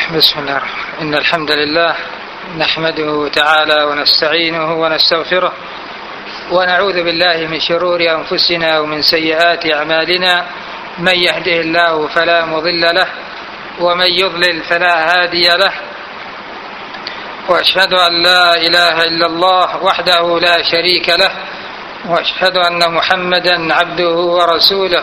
بسم الله الرحمن الرحيم. إن الحمد لله نحمده تعالى ونستعينه ونستغفره ونعوذ بالله من شرور أنفسنا ومن سيئات أعمالنا. من يهده الله فلا مضل له ومن يضلل فلا هادي له، وأشهد أن لا إله إلا الله وحده لا شريك له، وأشهد أن محمدا عبده ورسوله.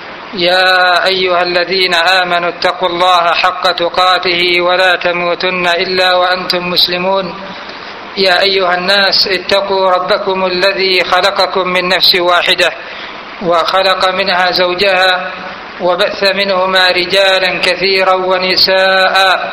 يا أيها الذين آمنوا اتقوا الله حق تقاته ولا تموتن إلا وأنتم مسلمون. يا أيها الناس اتقوا ربكم الذي خلقكم من نفس واحدة وخلق منها زوجها وبث منهما رجالا كثيرا ونساء،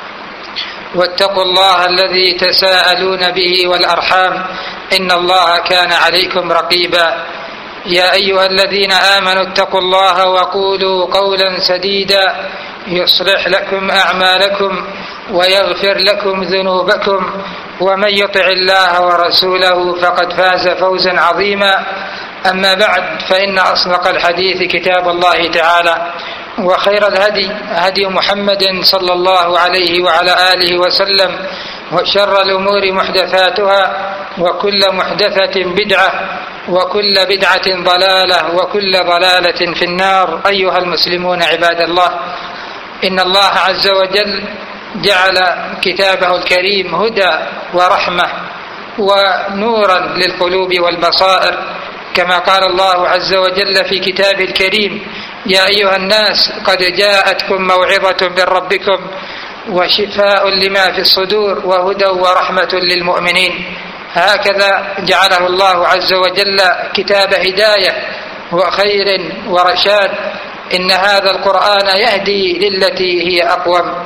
واتقوا الله الذي تساءلون به والأرحام إن الله كان عليكم رقيبا. يا أيها الذين آمنوا اتقوا الله وقولوا قولا سديدا يصلح لكم أعمالكم ويغفر لكم ذنوبكم، ومن يطع الله ورسوله فقد فاز فوزا عظيما. أما بعد، فإن أصدق الحديث كتاب الله تعالى، وخير الهدي هدي محمد صلى الله عليه وعلى آله وسلم، وشر الأمور محدثاتها، وكل محدثة بدعة، وكل بدعة ضلالة، وكل ضلالة في النار. أيها المسلمون عباد الله، إن الله عز وجل جعل كتابه الكريم هدى ورحمة ونورا للقلوب والبصائر، كما قال الله عز وجل في كتابه الكريم: يا أيها الناس قد جاءتكم موعظة من ربكم وشفاء لما في الصدور وهدى ورحمة للمؤمنين. هكذا جعله الله عز وجل كتاب هداية وخير ورشاد. إن هذا القرآن يهدي للتي هي أقوم.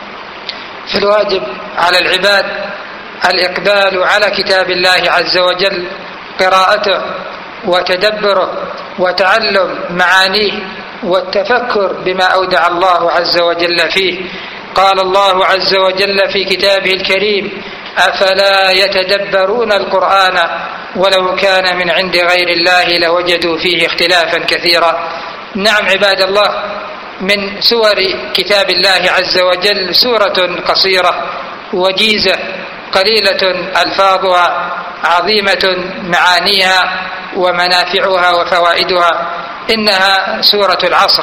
فالواجب على العباد الإقبال على كتاب الله عز وجل، قراءته وتدبره وتعلم معانيه والتفكر بما أودع الله عز وجل فيه. قال الله عز وجل في كتابه الكريم: أفلا يتدبرون القرآن ولو كان من عند غير الله لوجدوا فيه اختلافا كثيرا. نعم عباد الله، من سور كتاب الله عز وجل سورة قصيرة وجيزة قليلة ألفاظها، عظيمة معانيها ومنافعها وفوائدها. إنها سورة العصر.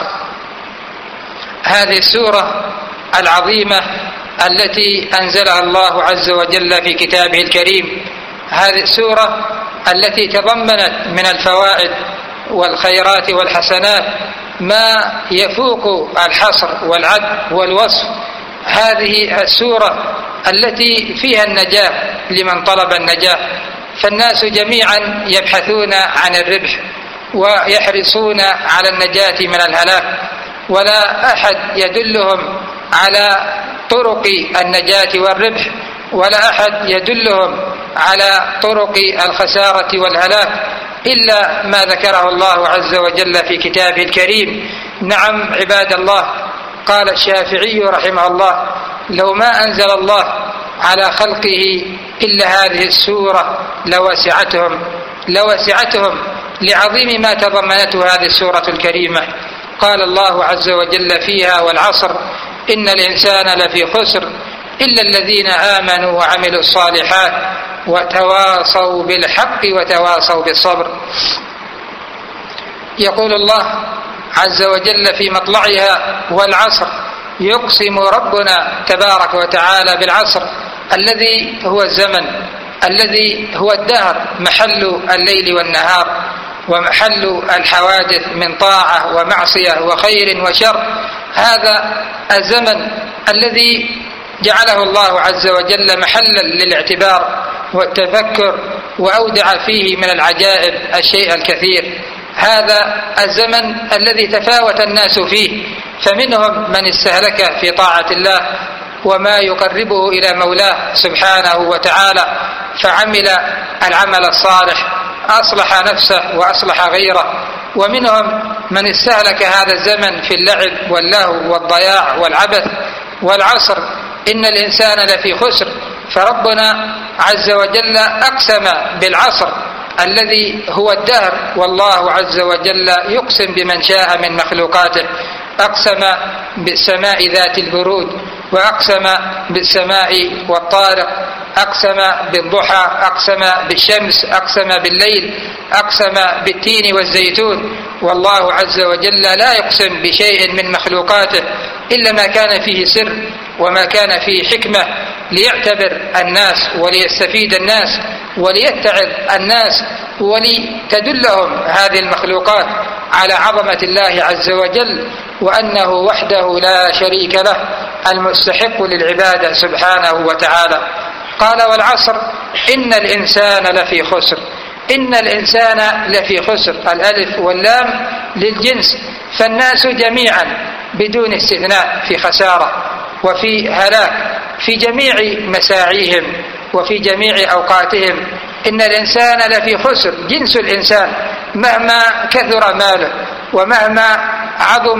هذه السورة العظيمة التي أنزلها الله عز وجل في كتابه الكريم، هذه السورة التي تضمنت من الفوائد والخيرات والحسنات ما يفوق الحصر والعد والوصف. هذه السورة التي فيها النجاة لمن طلب النجاة، فالناس جميعا يبحثون عن الربح ويحرصون على النجاة من الهلاك، ولا أحد يدلهم على طرق النجاة والربح، ولا أحد يدلهم على طرق الخسارة والهلاك إلا ما ذكره الله عز وجل في كتابه الكريم. نعم عباد الله، قال الشافعي رحمه الله: لو ما أنزل الله على خلقه إلا هذه السورة لوسعتهم لعظيم ما تضمنته هذه السورة الكريمة. قال الله عز وجل فيها: والعصر إن الإنسان لفي خسر إلا الذين آمنوا وعملوا الصالحات وتواصوا بالحق وتواصوا بالصبر. يقول الله عز وجل في مطلعها: والعصر يقسم ربنا تبارك وتعالى بالعصر الذي هو الزمن، الذي هو الدهر، محل الليل والنهار ومحل الحوادث من طاعة ومعصية وخير وشر. هذا الزمن الذي جعله الله عز وجل محلا للاعتبار والتفكر، وأودع فيه من العجائب الشيء الكثير. هذا الزمن الذي تفاوت الناس فيه، فمنهم من استهلك في طاعة الله وما يقربه إلى مولاه سبحانه وتعالى فعمل العمل الصالح، أصلح نفسه وأصلح غيره، ومنهم من استهلك هذا الزمن في اللعب واللهو والضياع والعبث. والعصر إن الإنسان لفي خسر، فربنا عز وجل أقسم بالعصر الذي هو الدهر، والله عز وجل يقسم بمن شاء من مخلوقاته. أقسم بالسماء ذات البرود وأقسم بالسماء والطارق، أقسم بالضحى، أقسم بالشمس، أقسم بالليل، أقسم بالتين والزيتون. والله عز وجل لا يقسم بشيء من مخلوقاته إلا ما كان فيه سر وما كان فيه حكمة ليعتبر الناس وليستفيد الناس وليتعظ الناس ولتدلهم هذه المخلوقات على عظمة الله عز وجل وأنه وحده لا شريك له المستحق للعبادة سبحانه وتعالى. قال: والعصر إن الإنسان لفي خسر. إن الإنسان لفي خسر، الألف واللام للجنس، فالناس جميعا بدون استثناء في خسارة وفي هلاك في جميع مساعيهم وفي جميع أوقاتهم. إن الإنسان لفي خسر، جنس الإنسان مهما كثر ماله ومهما عظم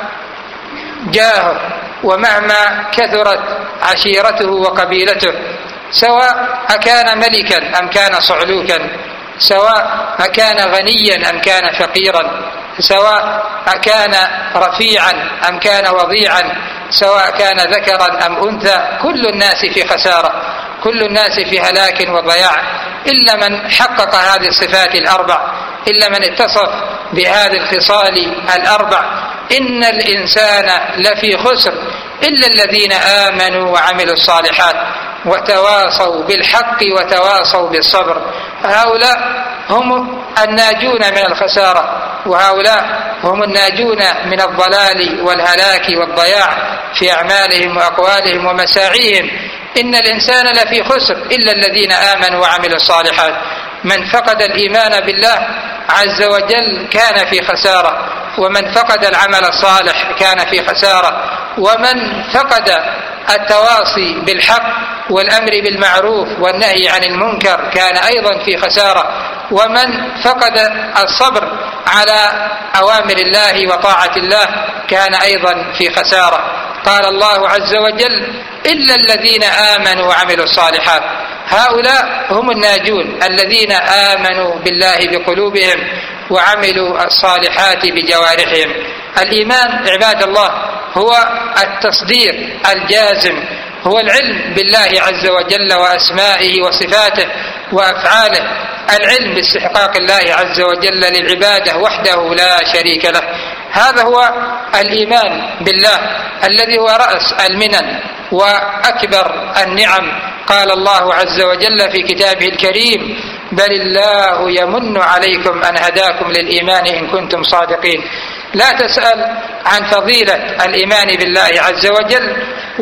جاهه ومهما كثرت عشيرته وقبيلته، سواء أكان ملكا أم كان صعلوكا، سواء أكان غنيا أم كان فقيرا، سواء أكان رفيعا أم كان وضيعا، سواء كان ذكرا أم أنثى، كل الناس في خسارة، كل الناس في هلاك وضياع، إلا من حقق هذه الصفات الأربع، إلا من اتصف بهذه الخصال الأربع. إن الإنسان لفي خسر إلا الذين آمنوا وعملوا الصالحات وتواصوا بالحق وتواصوا بالصبر. هؤلاء هم الناجون من الخسارة، وهؤلاء هم الناجون من الضلال والهلاك والضياع في أعمالهم وأقوالهم ومساعيهم. إن الإنسان لفي خسر إلا الذين آمنوا وعملوا الصالحات. من فقد الإيمان بالله عز وجل كان في خسارة، ومن فقد العمل الصالح كان في خسارة، ومن فقد التواصي بالحق والأمر بالمعروف والنهي عن المنكر كان أيضا في خسارة، ومن فقد الصبر على أوامر الله وطاعة الله كان أيضا في خسارة. قال الله عز وجل: إلا الذين آمنوا وعملوا الصالحات. هؤلاء هم الناجون الذين آمنوا بالله بقلوبهم وعملوا الصالحات بجوارحهم. الإيمان عباد الله هو التصديق الجازم، هو العلم بالله عز وجل وأسمائه وصفاته وأفعاله، العلم باستحقاق الله عز وجل للعبادة وحده لا شريك له. هذا هو الإيمان بالله الذي هو رأس المنن وأكبر النعم. قال الله عز وجل في كتابه الكريم: بل الله يمن عليكم أن هداكم للإيمان إن كنتم صادقين. لا تسأل عن فضيلة الإيمان بالله عز وجل،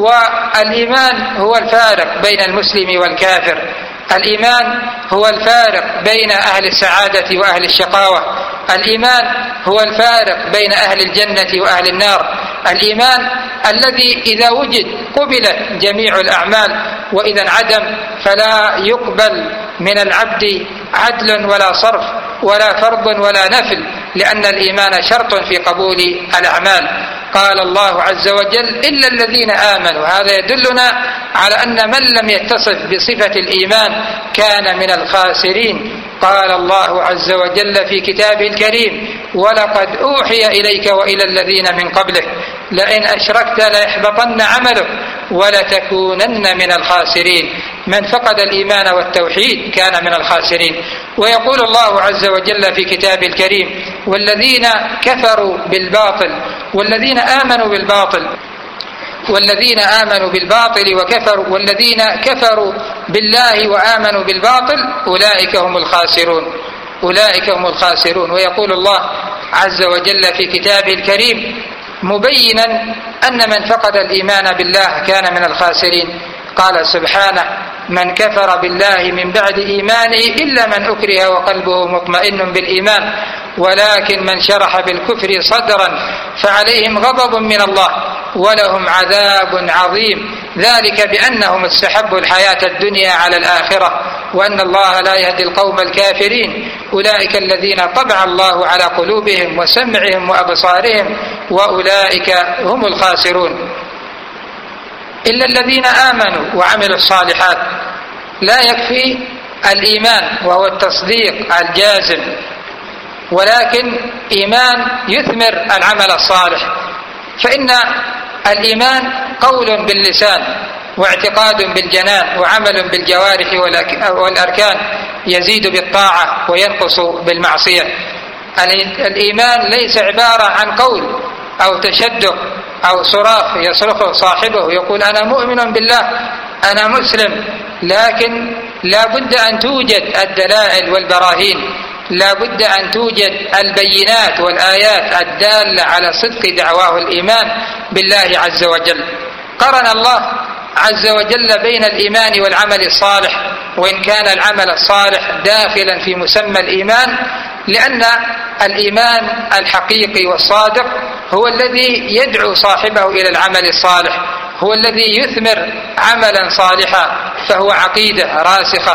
والإيمان هو الفارق بين المسلم والكافر، الإيمان هو الفارق بين أهل السعادة وأهل الشقاوة، الإيمان هو الفارق بين أهل الجنة وأهل النار، الإيمان الذي إذا وجد قبلت جميع الأعمال، وإذا انعدم فلا يقبل من العبد عدل ولا صرف ولا فرض ولا نفل، لأن الإيمان شرط في قبول الأعمال. قال الله عز وجل: إلا الذين آمنوا. هذا يدلنا على أن من لم يتصف بصفة الإيمان كان من الخاسرين. قال الله عز وجل في كتابه الكريم: ولقد أوحي إليك وإلى الذين من قبلك لئن أشركت ليحبطن عملك ولتكونن من الخاسرين. من فقد الإيمان والتوحيد كان من الخاسرين. ويقول الله عز وجل في كتابه الكريم: والذين كفروا بالباطل والذين آمنوا بالباطل وكفروا والذين كفروا بالله وآمنوا بالباطل أولئك هم الخاسرون، أولئك هم الخاسرون. ويقول الله عز وجل في كتابه الكريم مبينا أن من فقد الإيمان بالله كان من الخاسرين. قال سبحانه: من كفر بالله من بعد إيمانه إلا من أكره وقلبه مطمئن بالإيمان ولكن من شرح بالكفر صدرا فعليهم غضب من الله ولهم عذاب عظيم، ذلك بأنهم استحبوا الحياة الدنيا على الآخرة وأن الله لا يهدي القوم الكافرين. أولئك الذين طبع الله على قلوبهم وسمعهم وأبصارهم وأولئك هم الخاسرون. إلا الذين آمنوا وعملوا الصالحات. لا يكفي الإيمان وهو التصديق الجازم، ولكن إيمان يثمر العمل الصالح، فإن الإيمان قول باللسان واعتقاد بالجنان وعمل بالجوارح والأركان، يزيد بالطاعة وينقص بالمعصية. الإيمان ليس عبارة عن قول أو تشدق أو صراخ يصرخه صاحبه يقول أنا مؤمن بالله أنا مسلم، لكن لا بد أن توجد الدلائل والبراهين، لا بد أن توجد البينات والآيات الدالة على صدق دعواه الإيمان بالله عز وجل. قرن الله عز وجل بين الإيمان والعمل الصالح، وإن كان العمل الصالح داخلا في مسمى الإيمان، لأن الإيمان الحقيقي والصادق هو الذي يدعو صاحبه إلى العمل الصالح، هو الذي يثمر عملا صالحا، فهو عقيدة راسخة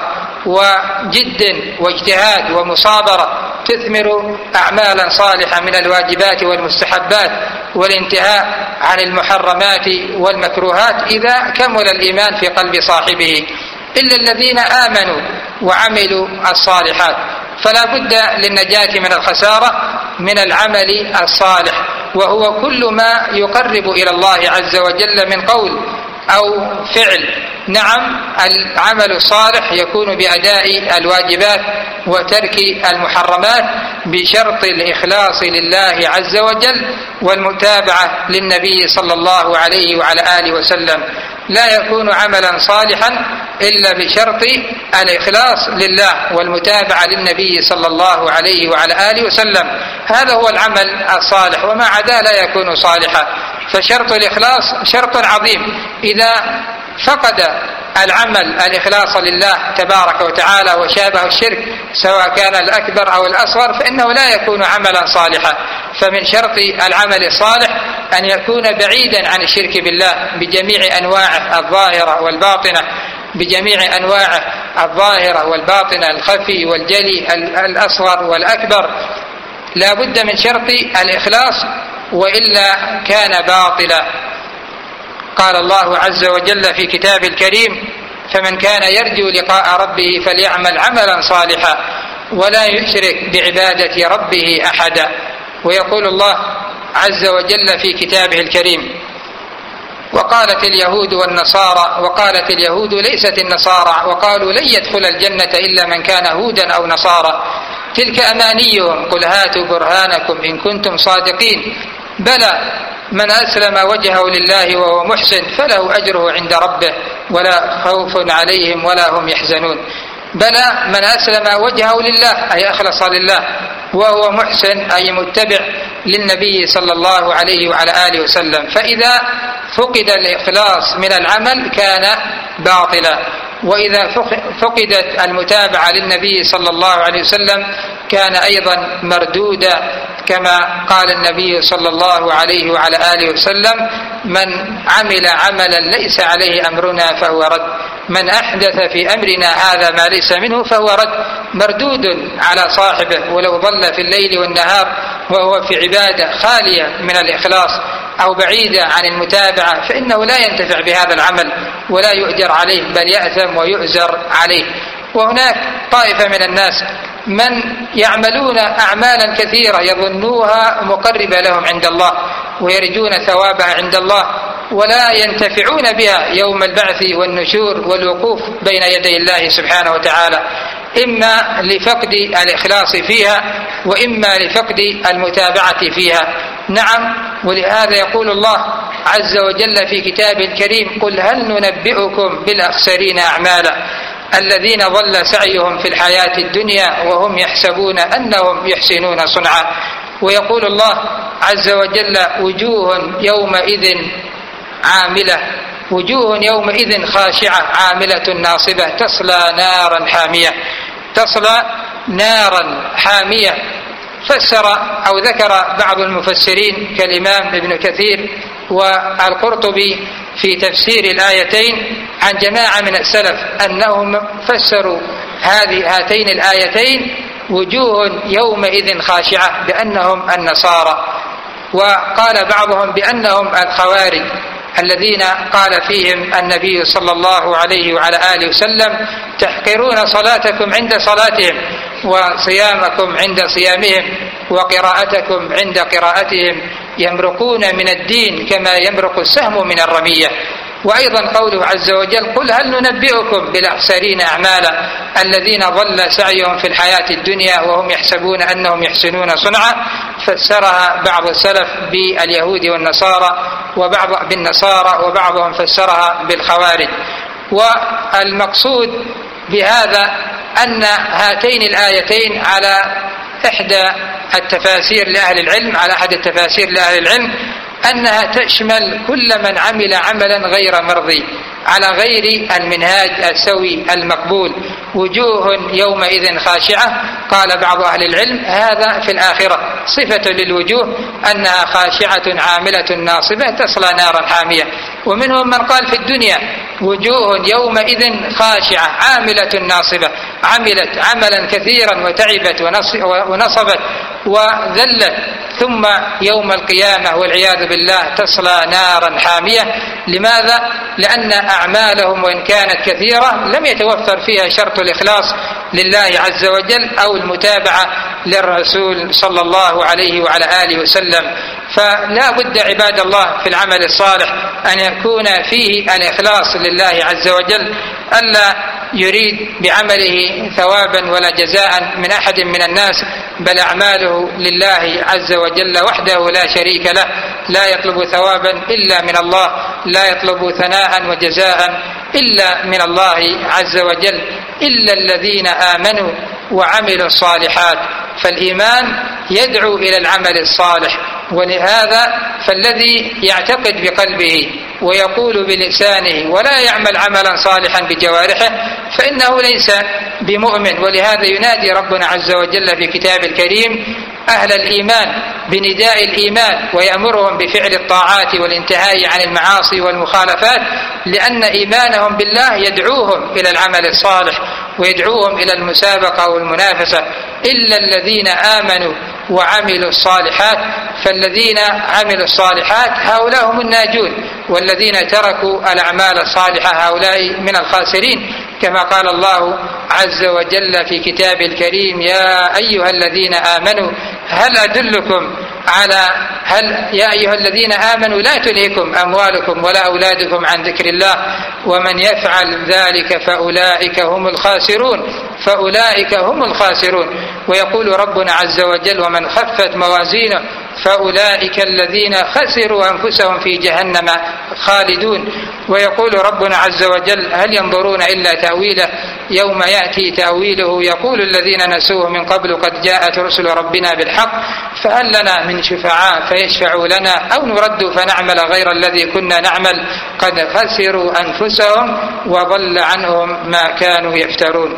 وجد واجتهاد ومصابرة تثمر أعمالا صالحة من الواجبات والمستحبات والانتهاء عن المحرمات والمكروهات إذا كمل الإيمان في قلب صاحبه، إلا الذين آمنوا وعملوا الصالحات. فلا بد للنجاة من الخسارة من العمل الصالح، وهو كل ما يقرب إلى الله عز وجل من قول أو فعل. نعم، العمل الصالح يكون بأداء الواجبات وترك المحرمات بشرط الإخلاص لله عز وجل والمتابعة للنبي صلى الله عليه وعلى آله وسلم. لا يكون عملا صالحا إلا بشرط الإخلاص لله والمتابعة للنبي صلى الله عليه وعلى آله وسلم، هذا هو العمل الصالح، وما عدا لا يكون صالحا. فشرط الإخلاص شرط عظيم، إذا فقد العمل الإخلاص لله تبارك وتعالى وشابه الشرك سواء كان الأكبر أو الأصغر فإنه لا يكون عملا صالحا. فمن شرط العمل الصالح أن يكون بعيدا عن الشرك بالله بجميع أنواعه الظاهرة والباطنة، بجميع أنواعه الظاهرة والباطنة، الخفي والجلي، الأصغر والأكبر. لا بد من شرط الإخلاص وإلا كان باطلا. قال الله عز وجل في كتابه الكريم: فمن كان يرجو لقاء ربه فليعمل عملا صالحا ولا يشرك بعبادة ربه أحدا. ويقول الله عز وجل في كتابه الكريم: وقالت اليهود والنصارى، وقالت اليهود ليست النصارى، وقالوا لن يدخل الجنة إلا من كان هودا أو نصارى، تلك أمانيهم قل هاتوا برهانكم إن كنتم صادقين، بلى من أسلم وجهه لله وهو محسن فله أجره عند ربه ولا خوف عليهم ولا هم يحزنون. بلى من أسلم وجهه لله أي أخلص لله، وهو محسن أي متبع للنبي صلى الله عليه وعلى آله وسلم. فإذا فقد الإخلاص من العمل كان باطلا، وإذا فقدت المتابعة للنبي صلى الله عليه وسلم كان أيضا مردودا، كما قال النبي صلى الله عليه وعلى آله وسلم: من عمل عملا ليس عليه أمرنا فهو رد، من أحدث في أمرنا هذا ما ليس منه فهو رد، مردود على صاحبه ولو ضل في الليل والنهار وهو في عبادة خالية من الإخلاص أو بعيدة عن المتابعة فإنه لا ينتفع بهذا العمل ولا يؤجر عليه بل يأثم ويؤجر عليه. وهناك طائفة من الناس من يعملون أعمالا كثيرة يظنوها مقربة لهم عند الله ويرجون ثوابها عند الله ولا ينتفعون بها يوم البعث والنشور والوقوف بين يدي الله سبحانه وتعالى، إما لفقد الإخلاص فيها وإما لفقد المتابعة فيها. نعم، ولهذا يقول الله عز وجل في كتابه الكريم: قل هل ننبئكم بالأخسرين أعمالا الذين ضل سعيهم في الحياة الدنيا وهم يحسبون أنهم يحسنون صنعا. ويقول الله عز وجل: وجوه يومئذ عاملة، وجوه يومئذ خاشعة عاملة ناصبة تصلى نارا حامية، تصلى نارا حامية. فسر أو ذكر بعض المفسرين كالإمام ابن كثير والقرطبي في تفسير الآيتين عن جماعة من السلف أنهم فسروا هاتين الآيتين وجوه يومئذ خاشعة بأنهم النصارى، وقال بعضهم بأنهم الخوارج الذين قال فيهم النبي صلى الله عليه وعلى آله وسلم: تحقرون صلاتكم عند صلاتهم وصيامكم عند صيامهم وقراءتكم عند قراءتهم يمرقون من الدين كما يمرق السهم من الرمية. وأيضا قوله عز وجل: قل هل ننبئكم بالأخسرين أعمالا الذين ضل سعيهم في الحياة الدنيا وهم يحسبون أنهم يحسنون صنعا. فسرها بعض السلف باليهود والنصارى بالنصارى، وبعضهم فسرها بالخوارج. والمقصود بهذا أن هاتين الآيتين على أحد التفاسير لأهل العلم أنها تشمل كل من عمل عملا غير مرضي على غير المنهاج السوي المقبول. وجوه يومئذ خاشعة، قال بعض أهل العلم هذا في الآخرة صفة للوجوه أنها خاشعة عاملة ناصبة تصلى نارا حامية. ومنهم من قال في الدنيا وجوه يومئذ خاشعة عاملة ناصبة، عملت عملا كثيرا وتعبت ونصبت وذلت، ثم يوم القيامة والعياذ بالله تصلى نارا حامية. لماذا؟ لأن أعمالهم وإن كانت كثيرة لم يتوفر فيها شرط الإخلاص لله عز وجل أو المتابعة للرسول صلى الله عليه وعلى آله وسلم. فلا بد عباد الله في العمل الصالح أن يكون فيه الإخلاص لله عز وجل، ألا يريد بعمله ثوابا ولا جزاء من أحد من الناس، بل أعماله لله عز وجل وحده لا شريك له، لا يطلب ثوابا إلا من الله، لا يطلب ثناء وجزاء إلا من الله عز وجل، إلا الذين آمنوا وعملوا الصالحات. فالإيمان يدعو إلى العمل الصالح، ولهذا فالذي يعتقد بقلبه ويقول بلسانه ولا يعمل عملا صالحا بجوارحه فإنه ليس بمؤمن. ولهذا ينادي ربنا عز وجل في كتاب الكريم أهل الإيمان بنداء الإيمان، ويأمرهم بفعل الطاعات والانتهاء عن المعاصي والمخالفات، لأن إيمانهم بالله يدعوهم إلى العمل الصالح ويدعوهم إلى المسابقة والمنافسة. إلا الذين آمنوا وعملوا الصالحات، فالذين عملوا الصالحات هؤلاء هم الناجون، والذين تركوا الأعمال الصالحة هؤلاء من الخاسرين، كما قال الله عز وجل في كتاب الكريم: يا أيها الذين آمنوا هل أدلكم على يا أيها الذين آمنوا لا تلهكم أموالكم ولا أولادكم عن ذكر الله ومن يفعل ذلك فأولئك هم الخاسرون. ويقول ربنا عز وجل: ومن خفت موازينه فأولئك الذين خسروا أنفسهم في جهنم خالدون. ويقول ربنا عز وجل: هل ينظرون إلا تأويله يوم يأتي تأويله يقول الذين نسوه من قبل قد جاءت رسل ربنا بالحق فهل لنا من شفعاء فيشفعوا لنا أو نرد فنعمل غير الذي كنا نعمل قد خسروا أنفسهم وضل عنهم ما كانوا يفترون.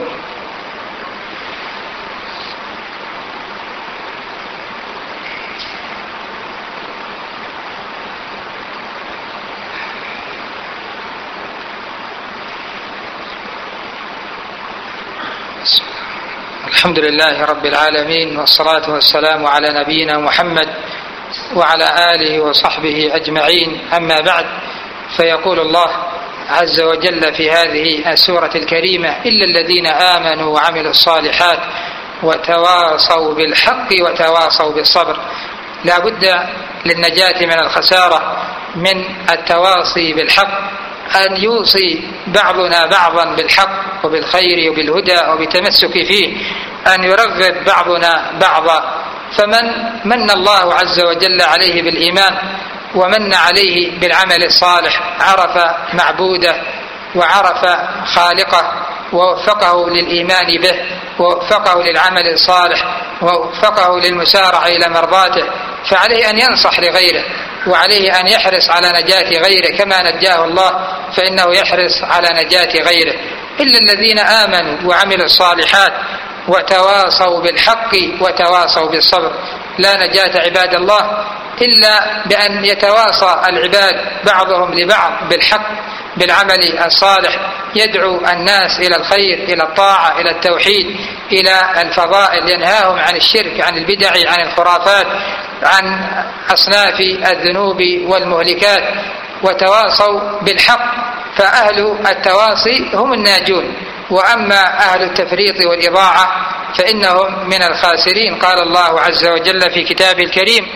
الحمد لله رب العالمين، والصلاة والسلام على نبينا محمد وعلى آله وصحبه أجمعين. أما بعد، فيقول الله عز وجل في هذه السورة الكريمة: إلا الذين آمنوا وعملوا الصالحات وتواصوا بالحق وتواصوا بالصبر. لا بد للنجاة من الخسارة من التواصي بالحق، أن يوصي بعضنا بعضا بالحق وبالخير وبالهدى وبالتمسك فيه، أن يرغب بعضنا بعضا. فمن من الله عز وجل عليه بالإيمان ومن عليه بالعمل الصالح عرف معبوده وعرف خالقه ووفقه للإيمان به ووفقه للعمل الصالح ووفقه للمسارعة إلى مرضاته، فعليه أن ينصح لغيره وعليه أن يحرص على نجاة غيره كما نجاه الله، فإنه يحرص على نجاة غيره. إلا الذين آمنوا وعملوا الصالحات وتواصوا بالحق وتواصوا بالصبر. لا نجاة عباد الله إلا بأن يتواصى العباد بعضهم لبعض بالحق بالعمل الصالح، يدعو الناس إلى الخير، إلى الطاعة، إلى التوحيد، إلى الفضائل، ينهاهم عن الشرك، عن البدع، عن الخرافات، عن أصناف الذنوب والمهلكات. وتواصوا بالحق، فأهل التواصي هم الناجون، وأما أهل التفريط والإضاعة فإنهم من الخاسرين. قال الله عز وجل في كتابه الكريم: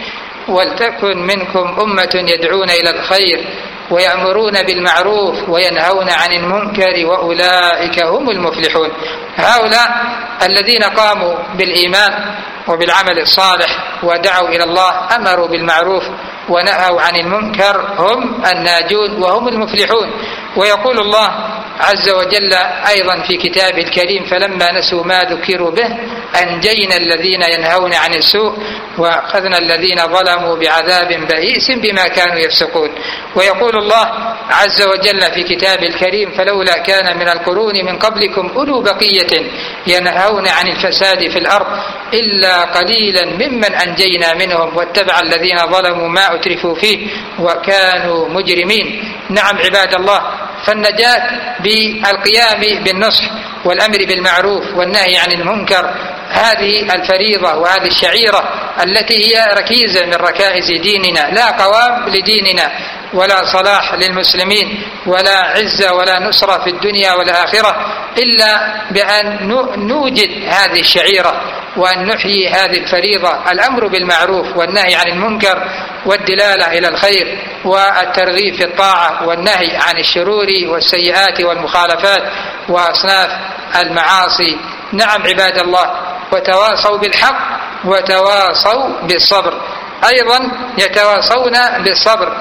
ولتكن منكم أمة يدعون إلى الخير ويأمرون بالمعروف وينهون عن المنكر وأولئك هم المفلحون. هؤلاء الذين قاموا بالإيمان وبالعمل الصالح ودعوا إلى الله، أمروا بالمعروف ونهوا عن المنكر، هم الناجون وهم المفلحون. ويقول الله عز وجل أيضا في كتابه الكريم: فلما نسوا ما ذكروا به أنجينا الذين ينهون عن السوء وأخذنا الذين ظلموا بعذاب بئيس بما كانوا يفسقون. ويقول الله عز وجل في كتابه الكريم: فلولا كان من القرون من قبلكم أولو بقية ينهون عن الفساد في الأرض إلا قليلا ممن أنجينا منهم واتبع الذين ظلموا ما أترفوا فيه وكانوا مجرمين. نعم عباد الله، فالنجاة بالقيام بالنصح والأمر بالمعروف والنهي عن المنكر هذه الفريضة وهذه الشعيرة التي هي ركيزة من ركائز ديننا، لا قوام لديننا ولا صلاح للمسلمين ولا عزة ولا نصرة في الدنيا والآخرة إلا بأن نوجد هذه الشعيرة وأن نحيي هذه الفريضة: الأمر بالمعروف والنهي عن المنكر والدلالة إلى الخير والترغيب في الطاعة والنهي عن الشرور والسيئات والمخالفات وأصناف المعاصي. نعم عباد الله، وتواصوا بالحق وتواصوا بالصبر. أيضا يتواصون بالصبر،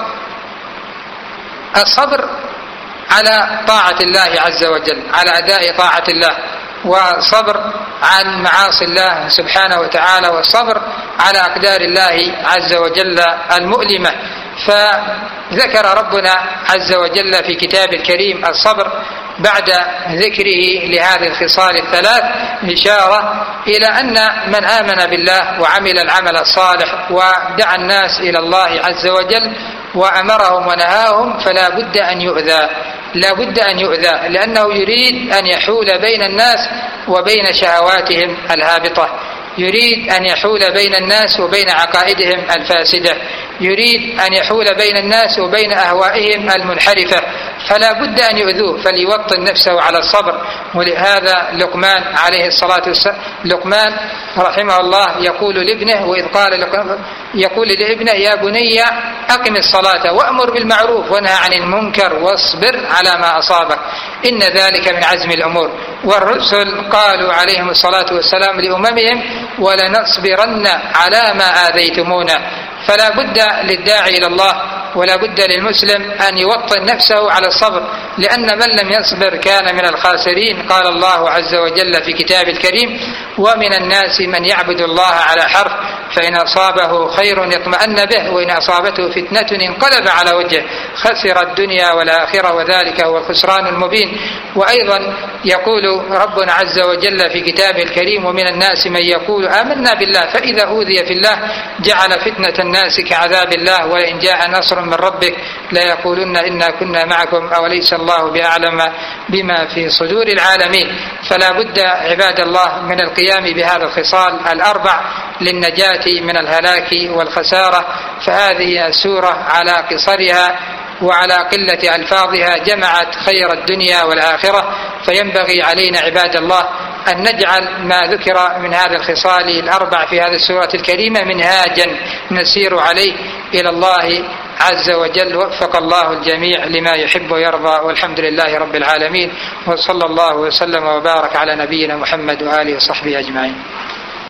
الصبر على طاعة الله عز وجل، على أداء طاعة الله، وصبر عن معاصي الله سبحانه وتعالى، والصبر على أقدار الله عز وجل المؤلمة. فذكر ربنا عز وجل في كتاب الكريم الصبر بعد ذكره لهذه الخصال الثلاث إشارة إلى أن من آمن بالله وعمل العمل الصالح ودعا الناس إلى الله عز وجل وأمرهم ونهاهم فلا بد أن يؤذى، لا بد أن يؤذى، لأنه يريد أن يحول بين الناس وبين شهواتهم الهابطة، يريد أن يحول بين الناس وبين عقائدهم الفاسدة، يريد أن يحول بين الناس وبين أهوائهم المنحرفة، فلا بد أن يؤذوه، فليوطن نفسه على الصبر. ولهذا لقمان عليه الصلاة والسلام، لقمان رحمه الله يقول لابنه، وإذ قال يقول لابنه: يا بني أقم الصلاة وأمر بالمعروف وانهى عن المنكر واصبر على ما أصابك إن ذلك من عزم الأمور. والرسل قالوا عليهم الصلاة والسلام لأممهم: ولنصبرن على ما آذيتمونا. فلا بد للداعي إلى الله ولا بد للمسلم أن يوطن نفسه على الصبر، لأن من لم يصبر كان من الخاسرين. قال الله عز وجل في كتاب الكريم: ومن الناس من يعبد الله على حرف فإن أصابه خير اطمأن به وإن أصابته فتنة انقلب على وجهه خسر الدنيا والآخرة وذلك هو الخسران المبين. وأيضا يقول ربنا عز وجل في كتابه الكريم: ومن الناس من يقول آمنا بالله فإذا أوذي في الله جعل فتنة الناس كعذاب الله ولئن جاء نصر من ربك ليقولن إنا كنا معكم أوليس الله بأعلم بما في صدور العالمين. فلا بد عباد الله من القيام بهذا الخصال الأربع للنجاة من الهلاك والخسارة. فهذه السورة على قصرها وعلى قلة ألفاظها جمعت خير الدنيا والآخرة، فينبغي علينا عباد الله أن نجعل ما ذكر من هذا الخصال الأربع في هذه السورة الكريمة منهاجا نسير عليه إلى الله عز وجل. وفق الله الجميع لما يحب ويرضى، والحمد لله رب العالمين، وصلى الله وسلم وبارك على نبينا محمد وآله وصحبه أجمعين.